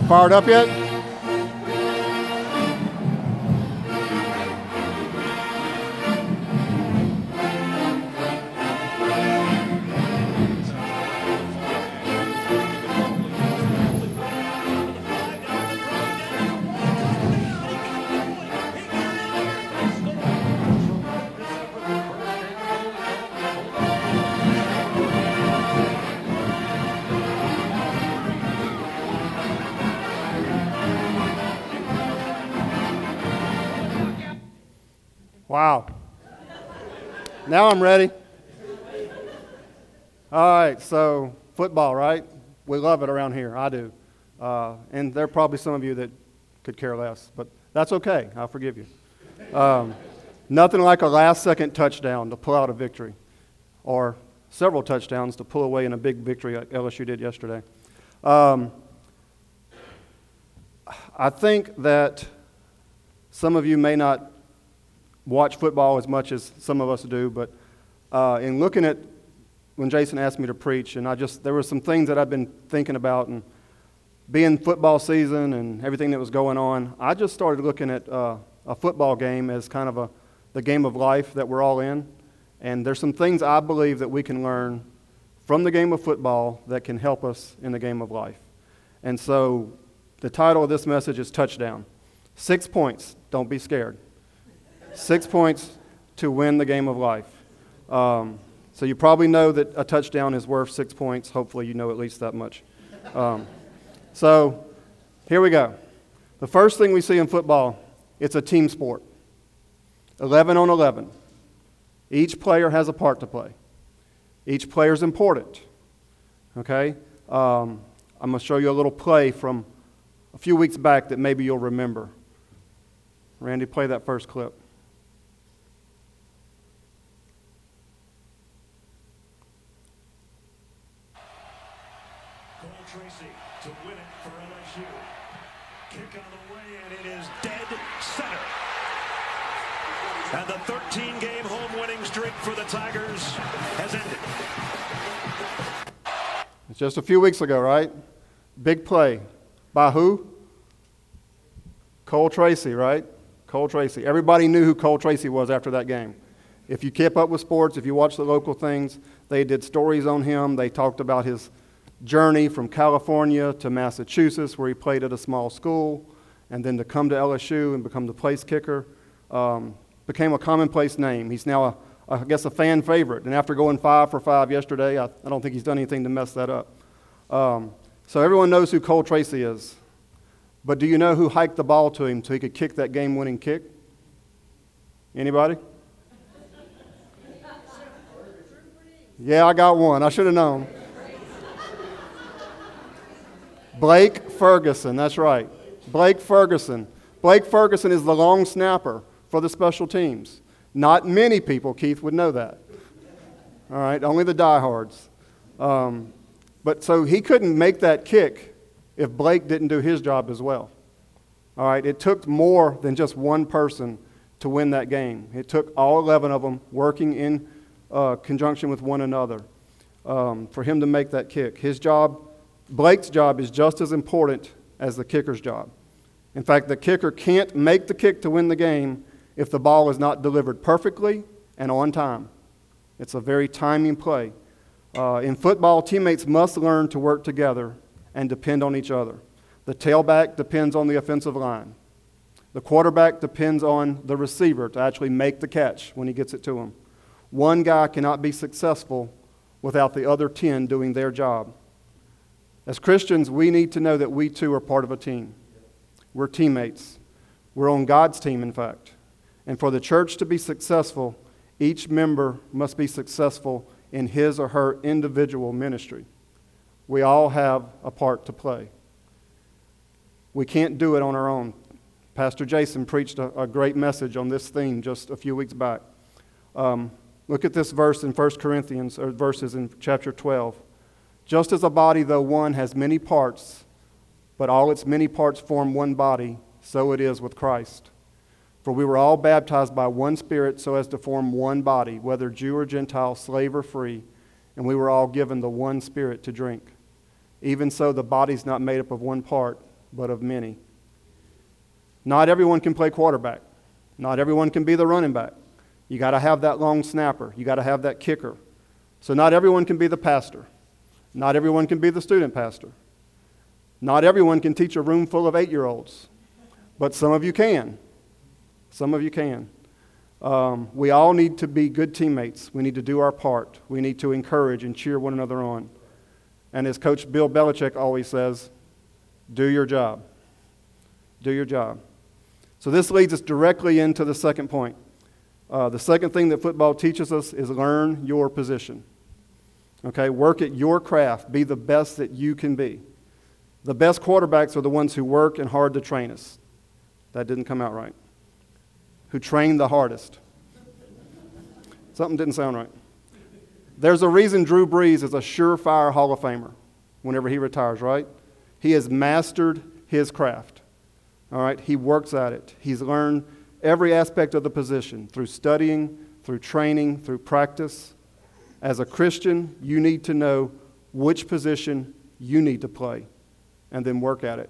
Y'all fired up yet? Wow. Now I'm ready. All right, so football, right? We love it around here. I do. And there are probably some of you that could care less, but that's okay. I'll forgive you. Nothing like a last-second touchdown to pull out a victory, or several touchdowns to pull away in a big victory like LSU did yesterday. I think that some of you may not watch football as much as some of us do, but in looking at when Jason asked me to preach, and there were some things that I've been thinking about, and being football season and everything that was going on, I just started looking at a football game as kind of the game of life that we're all in, and there's some things I believe that we can learn from the game of football that can help us in the game of life. And so the title of this message is Touchdown. 6 points, don't be scared. 6 points to win the game of life. So you probably know that a touchdown is worth 6 points. Hopefully you know at least that much. So here we go. The first thing we see in football, it's a team sport. 11 on 11. Each player has a part to play. Each player is important. Okay? I'm going to show you a little play from a few weeks back that maybe you'll remember. Randy, play that first clip. Tracy to win it for LSU. Kick on the way, and it is dead center. And the 13-game home winning streak for the Tigers has ended. It's just a few weeks ago, right? Big play. By who? Cole Tracy, right? Cole Tracy. Everybody knew who Cole Tracy was after that game. If you kept up with sports, if you watched the local things, they did stories on him. They talked about his journey from California to Massachusetts, where he played at a small school, and then to come to LSU and become the place kicker, became a commonplace name. He's now, I guess, a fan favorite. And after going 5 for 5 yesterday, I don't think he's done anything to mess that up. So everyone knows who Cole Tracy is. But do you know who hiked the ball to him so he could kick that game-winning kick? Anybody? Yeah, I got one. I should have known. Blake Ferguson, that's right. Blake Ferguson. Blake Ferguson is the long snapper for the special teams. Not many people, Keith, would know that. All right, only the diehards. But so he couldn't make that kick if Blake didn't do his job as well. All right, it took more than just one person to win that game. It took all 11 of them working in conjunction with one another for him to make that kick. Blake's job is just as important as the kicker's job. In fact, the kicker can't make the kick to win the game if the ball is not delivered perfectly and on time. It's a very timing play. In football, teammates must learn to work together and depend on each other. The tailback depends on the offensive line. The quarterback depends on the receiver to actually make the catch when he gets it to him. One guy cannot be successful without the other 10 doing their job. As Christians, we need to know that we too are part of a team. We're teammates. We're on God's team, in fact. And for the church to be successful, each member must be successful in his or her individual ministry. We all have a part to play. We can't do it on our own. Pastor Jason preached a great message on this theme just a few weeks back. Look at this verse in 1 Corinthians, or verses in chapter 12. Just as a body, though one, has many parts, but all its many parts form one body, so it is with Christ. For we were all baptized by one Spirit so as to form one body, whether Jew or Gentile, slave or free, and we were all given the one Spirit to drink. Even so, the body's not made up of one part, but of many. Not everyone can play quarterback. Not everyone can be the running back. You got to have that long snapper. You got to have that kicker. So not everyone can be the pastor. Not everyone can be the student pastor. Not everyone can teach a room full of 8-year-olds. But some of you can. Some of you can. We all need to be good teammates. We need to do our part. We need to encourage and cheer one another on. And as Coach Bill Belichick always says, do your job. Do your job. So this leads us directly into the second point. The second thing that football teaches us is learn your position. Okay, work at your craft. Be the best that you can be. The best quarterbacks are the ones who work and hard to train us. That didn't come out right. Who train the hardest. Something didn't sound right. There's a reason Drew Brees is a surefire Hall of Famer whenever he retires, right? He has mastered his craft. All right, he works at it. He's learned every aspect of the position through studying, through training, through practice. As a Christian, you need to know which position you need to play and then work at it.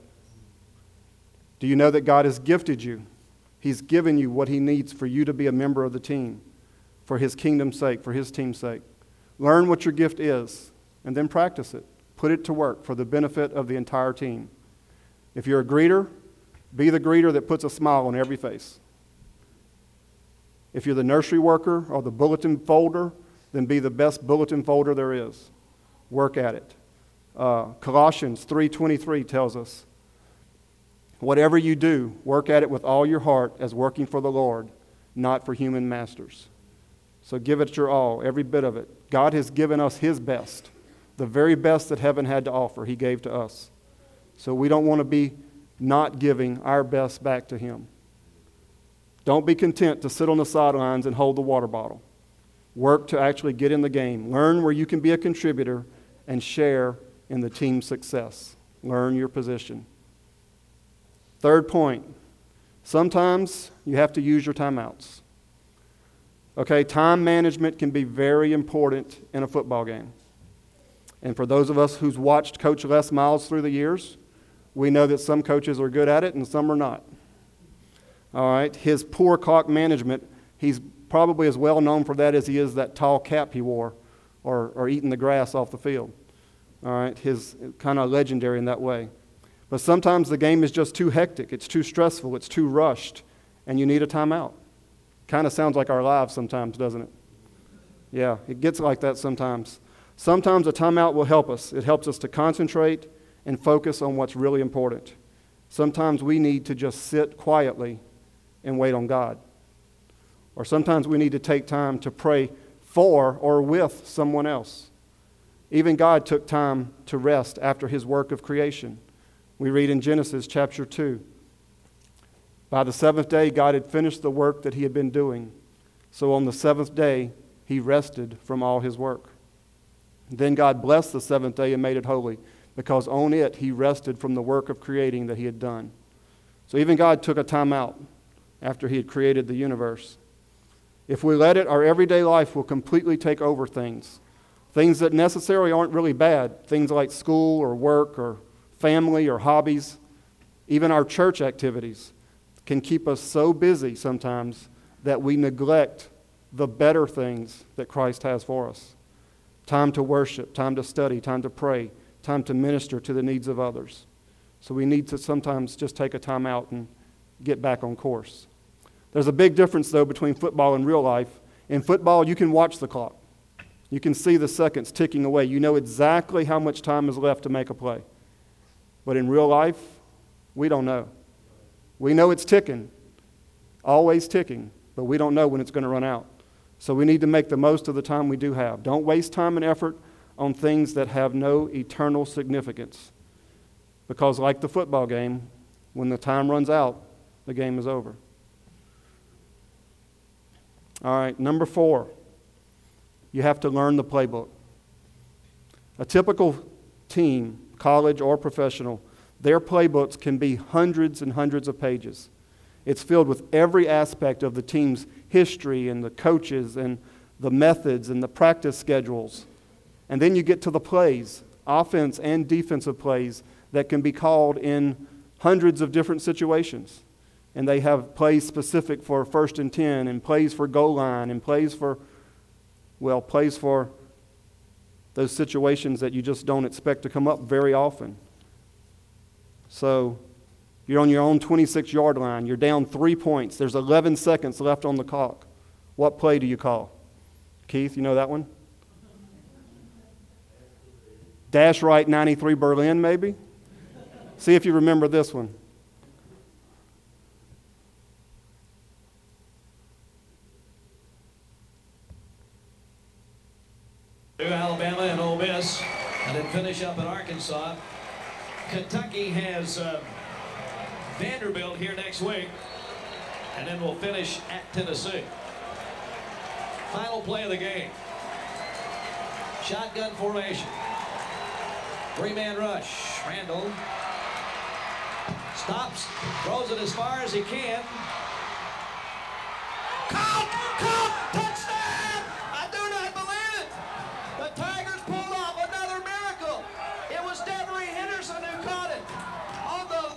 Do you know that God has gifted you? He's given you what he needs for you to be a member of the team, for his kingdom's sake, for his team's sake. Learn what your gift is and then practice it. Put it to work for the benefit of the entire team. If you're a greeter, be the greeter that puts a smile on every face. If you're the nursery worker or the bulletin folder, then be the best bulletin folder there is. Work at it. Colossians 3:23 tells us, whatever you do, work at it with all your heart as working for the Lord, not for human masters. So give it your all, every bit of it. God has given us his best. The very best that heaven had to offer, he gave to us. So we don't want to be not giving our best back to him. Don't be content to sit on the sidelines and hold the water bottle. Work to actually get in the game. Learn where you can be a contributor and share in the team's success. Learn your position. Third point, sometimes you have to use your timeouts. Okay, time management can be very important in a football game. And for those of us who's watched Coach Les Miles through the years, we know that some coaches are good at it and some are not. All right, his poor clock management, he's probably as well known for that as he is that tall cap he wore or eating the grass off the field. All right, his kind of legendary in that way. But sometimes the game is just too hectic, it's too stressful, it's too rushed, and you need a timeout. Kind of sounds like our lives sometimes, doesn't it? Yeah, it gets like that sometimes. Sometimes a timeout will help us. It helps us to concentrate and focus on what's really important. Sometimes we need to just sit quietly and wait on God. Or sometimes we need to take time to pray for or with someone else. Even God took time to rest after his work of creation. We read in Genesis chapter 2. By the seventh day, God had finished the work that he had been doing. So on the seventh day, he rested from all his work. Then God blessed the seventh day and made it holy, because on it he rested from the work of creating that he had done. So even God took a time out after he had created the universe. If we let it, our everyday life will completely take over things. Things that necessarily aren't really bad. Things like school or work or family or hobbies. Even our church activities can keep us so busy sometimes that we neglect the better things that Christ has for us. Time to worship, time to study, time to pray, time to minister to the needs of others. So we need to sometimes just take a time out and get back on course. There's a big difference, though, between football and real life. In football, you can watch the clock. You can see the seconds ticking away. You know exactly how much time is left to make a play. But in real life, we don't know. We know it's ticking, always ticking, but we don't know when it's going to run out. So we need to make the most of the time we do have. Don't waste time and effort on things that have no eternal significance. Because like the football game, when the time runs out, the game is over. All right, number 4, you have to learn the playbook. A typical team, college or professional, their playbooks can be hundreds and hundreds of pages. It's filled with every aspect of the team's history and the coaches and the methods and the practice schedules. And then you get to the plays, offense and defensive plays, that can be called in hundreds of different situations. And they have plays specific for 1st and 10, and plays for goal line, and plays for those situations that you just don't expect to come up very often. So you're on your own 26-yard line. You're down 3 points. There's 11 seconds left on the clock. What play do you call? Keith, you know that one? Dash right 93 Berlin, maybe? See if you remember this one. Alabama and Ole Miss, and then finish up in Arkansas. Kentucky has Vanderbilt here next week, and then we'll finish at Tennessee. Final play of the game. Shotgun formation. 3-man rush. Randall stops, throws it as far as he can. Caught! Touchdown! I do not believe it! The Tigers pulled off another miracle. It was Devery Henderson who caught it on the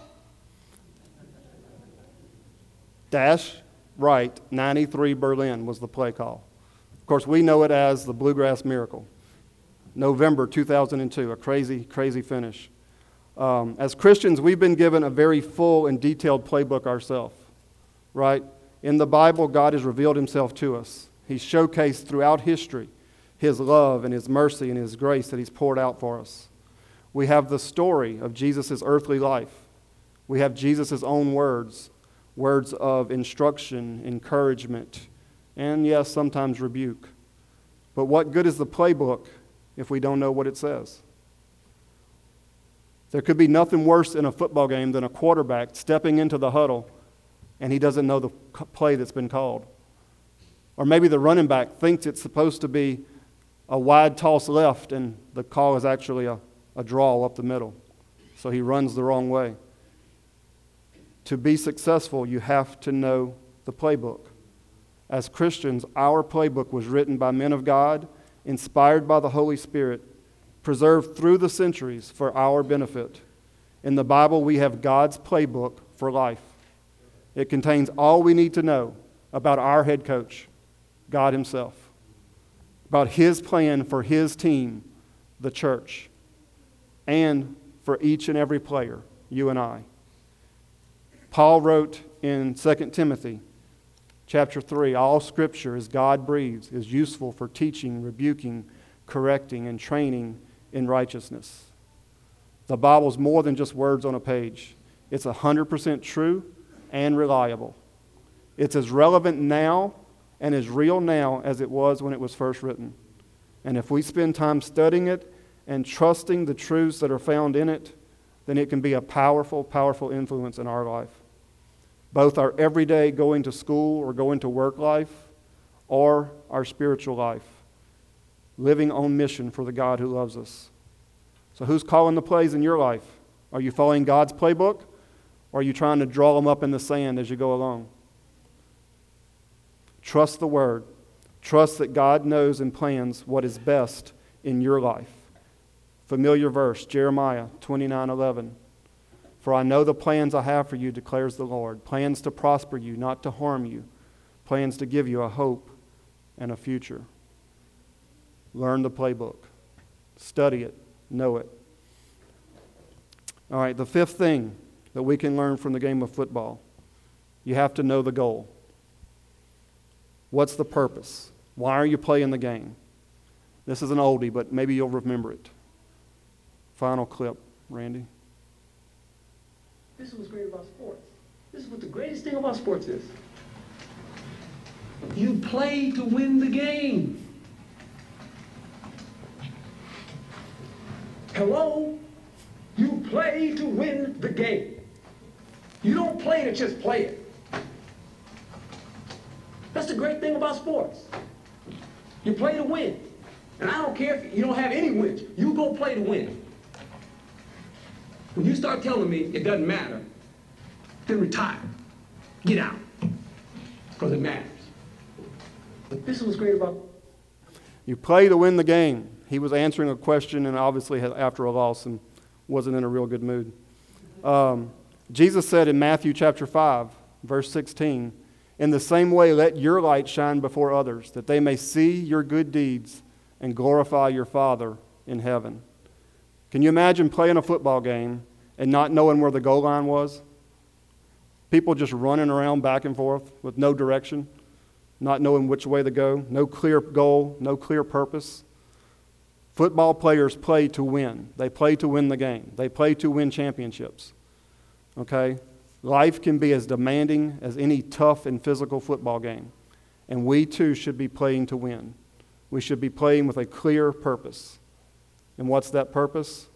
Dash right 93 Berlin was the play call. Of course, we know it as the Bluegrass Miracle. November 2002, a crazy, crazy finish. As Christians, we've been given a very full and detailed playbook ourselves, right? In the Bible, God has revealed himself to us. He's showcased throughout history his love and his mercy and his grace that he's poured out for us. We have the story of Jesus' earthly life. We have Jesus' own words, words of instruction, encouragement, and yes, sometimes rebuke. But what good is the playbook if we don't know what it says? There could be nothing worse in a football game than a quarterback stepping into the huddle and he doesn't know the play that's been called. Or maybe the running back thinks it's supposed to be a wide toss left and the call is actually a draw up the middle. So he runs the wrong way. To be successful, you have to know the playbook. As Christians, our playbook was written by men of God, inspired by the Holy Spirit, preserved through the centuries for our benefit. In the Bible, we have God's playbook for life. It contains all we need to know about our head coach, God himself, about his plan for his team, the church, and for each and every player, you and I. Paul wrote in 2 Timothy chapter 3, all Scripture is God-breathed, is useful for teaching, rebuking, correcting, and training in righteousness. The Bible is more than just words on a page. It's 100% true and reliable. It's as relevant now and as real now as it was when it was first written. And if we spend time studying it and trusting the truths that are found in it, then it can be a powerful, powerful influence in our life. Both our everyday going to school or going to work life or our spiritual life. Living on mission for the God who loves us. So who's calling the plays in your life? Are you following God's playbook? Or are you trying to draw them up in the sand as you go along? Trust the Word. Trust that God knows and plans what is best in your life. Familiar verse, Jeremiah 29:11. For I know the plans I have for you, declares the Lord. Plans to prosper you, not to harm you. Plans to give you a hope and a future. Learn the playbook. Study it. Know it. All right, the fifth thing that we can learn from the game of football. You have to know the goal. What's the purpose? Why are you playing the game? This is an oldie, but maybe you'll remember it. Final clip, Randy. This is what's great about sports. This is what the greatest thing about sports is. You play to win the game. Hello? You play to win the game. You don't play to just play it. That's the great thing about sports. You play to win. And I don't care if you don't have any wins. You go play to win. When you start telling me it doesn't matter, then retire. Get out. Because it matters. But this is what's great about... You play to win the game. He was answering a question and obviously after a loss and wasn't in a real good mood. Jesus said in Matthew chapter 5, verse 16, "In the same way, let your light shine before others, that they may see your good deeds and glorify your Father in heaven." Can you imagine playing a football game and not knowing where the goal line was? People just running around back and forth with no direction, not knowing which way to go, no clear goal, no clear purpose. Football players play to win. They play to win the game. They play to win championships. Okay? Life can be as demanding as any tough and physical football game. And we too should be playing to win. We should be playing with a clear purpose. And what's that purpose?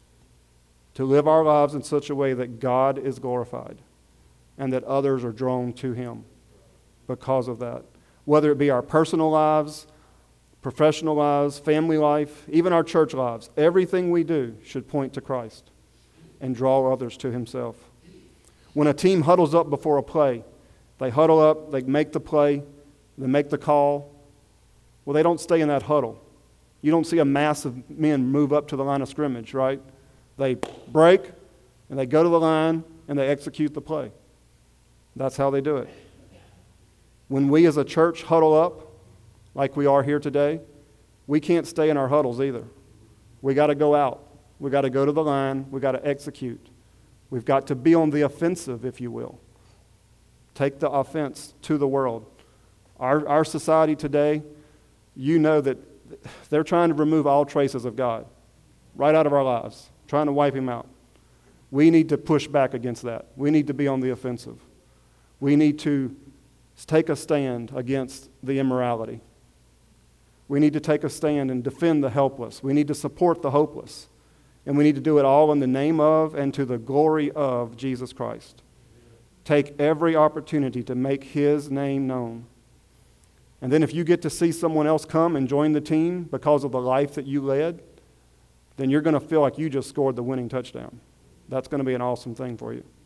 To live our lives in such a way that God is glorified and that others are drawn to Him because of that. Whether it be our personal lives, professional lives, family life, even our church lives, everything we do should point to Christ and draw others to Himself. When a team huddles up before a play, they huddle up, they make the play, they make the call. Well, they don't stay in that huddle. You don't see a mass of men move up to the line of scrimmage, right? They break, and they go to the line, and they execute the play. That's how they do it. When we as a church huddle up, like we are here today, we can't stay in our huddles either. We got to go out. We got to go to the line. We got to execute. We've got to be on the offensive, if you will. Take the offense to the world. Our society today, you know that they're trying to remove all traces of God right out of our lives, trying to wipe Him out. We need to push back against that. We need to be on the offensive. We need to take a stand against the immorality. We need to take a stand and defend the helpless. We need to support the hopeless. And we need to do it all in the name of and to the glory of Jesus Christ. Take every opportunity to make His name known. And then if you get to see someone else come and join the team because of the life that you led, then you're going to feel like you just scored the winning touchdown. That's going to be an awesome thing for you.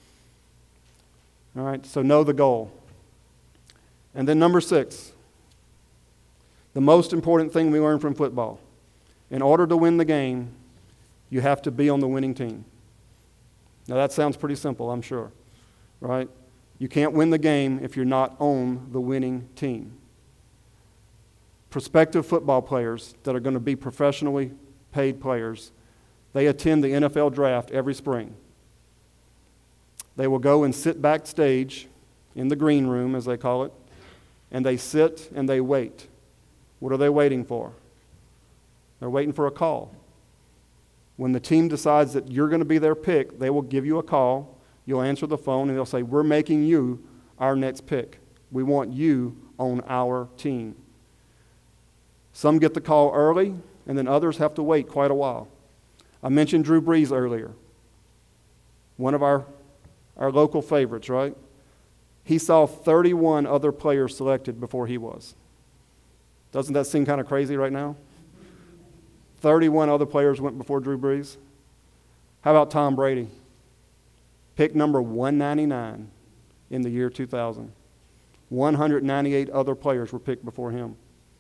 All right, so know the goal. And then number 6, the most important thing we learn from football. In order to win the game, you have to be on the winning team. Now that sounds pretty simple, I'm sure, right? You can't win the game if you're not on the winning team. Prospective football players that are going to be professionally paid players, they attend the NFL draft every spring. They will go and sit backstage in the green room, as they call it, and they sit and they wait. What are they waiting for? They're waiting for a call. When the team decides that you're going to be their pick, they will give you a call. You'll answer the phone, and they'll say, "We're making you our next pick. We want you on our team." Some get the call early, and then others have to wait quite a while. I mentioned Drew Brees earlier. One of our local favorites, right? He saw 31 other players selected before he was. Doesn't that seem kind of crazy right now? 31 other players went before Drew Brees. How about Tom Brady? Pick number 199 in the year 2000. 198 other players were picked before him.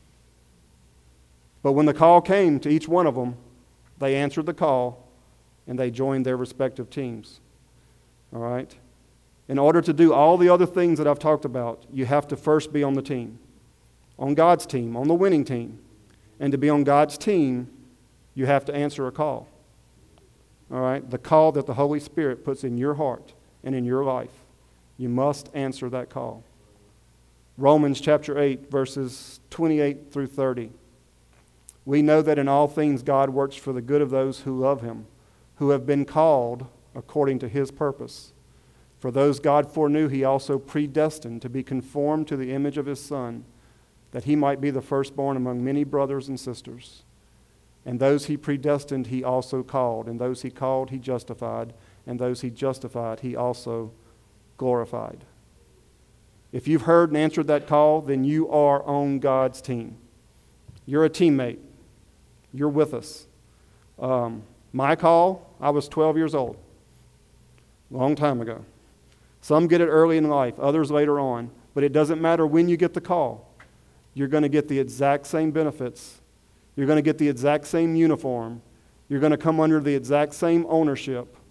But when the call came to each one of them, they answered the call and they joined their respective teams. All right? In order to do all the other things that I've talked about, you have to first be on the team, on God's team, on the winning team. And to be on God's team, you have to answer a call. All right? The call that the Holy Spirit puts in your heart and in your life. You must answer that call. Romans chapter 8, verses 28 through 30. We know that in all things God works for the good of those who love Him, who have been called according to His purpose. For those God foreknew, He also predestined to be conformed to the image of His Son, that He might be the firstborn among many brothers and sisters. And those He predestined, He also called. And those He called, He justified. And those He justified, He also glorified. If you've heard and answered that call, then you are on God's team. You're a teammate. You're with us. My call, I was 12 years old. Long time ago. Some get it early in life, others later on. But it doesn't matter when you get the call. You're going to get the exact same benefits. You're going to get the exact same uniform. You're going to come under the exact same ownership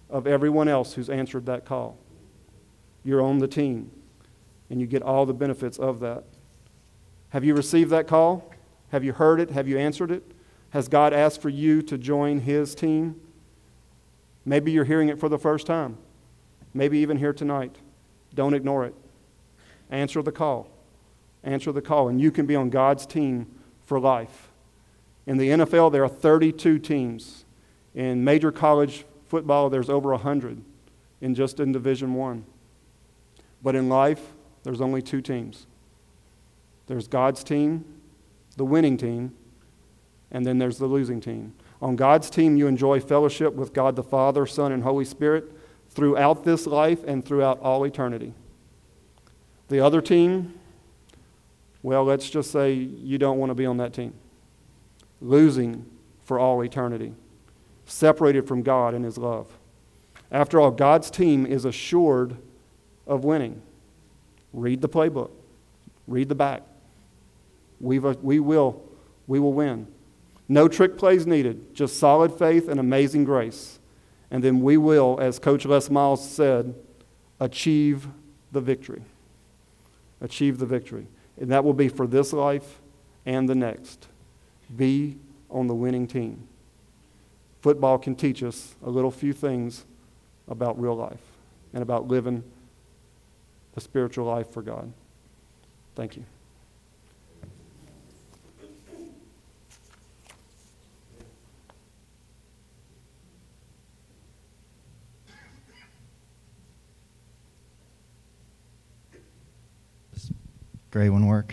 of everyone else who's answered that call. You're on the team, and you get all the benefits of that. Have you received that call? Have you heard it? Have you answered it? Has God asked for you to join His team? Maybe you're hearing it for the first time. Maybe even here tonight. Don't ignore it. Answer the call. Answer the call, and you can be on God's team for life. In the NFL, there are 32 teams. In major college football, there's over 100 in Division I. But in life, there's only 2 teams. There's God's team, the winning team, and then there's the losing team. On God's team, you enjoy fellowship with God the Father, Son, and Holy Spirit throughout this life and throughout all eternity. The other team, well, let's just say you don't want to be on that team. Losing for all eternity. Separated from God and His love. After all, God's team is assured of winning. Read the playbook. Read the back. We will win. No trick plays needed, just solid faith and amazing grace. And then we will, as Coach Les Miles said, achieve the victory. Achieve the victory. And that will be for this life and the next. Be on the winning team. Football can teach us a little few things about real life and about living the spiritual life for God. Thank you. Gray one work?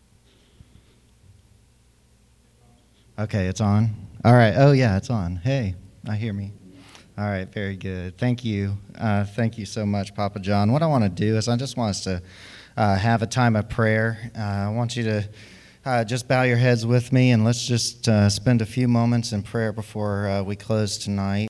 Okay, it's on. All right. Oh, yeah, it's on. Hey, I hear me. All right, very good. Thank you. Thank you so much, Papa John. What I want to do is I just want us to have a time of prayer. I want you to just bow your heads with me, and let's just spend a few moments in prayer before we close tonight.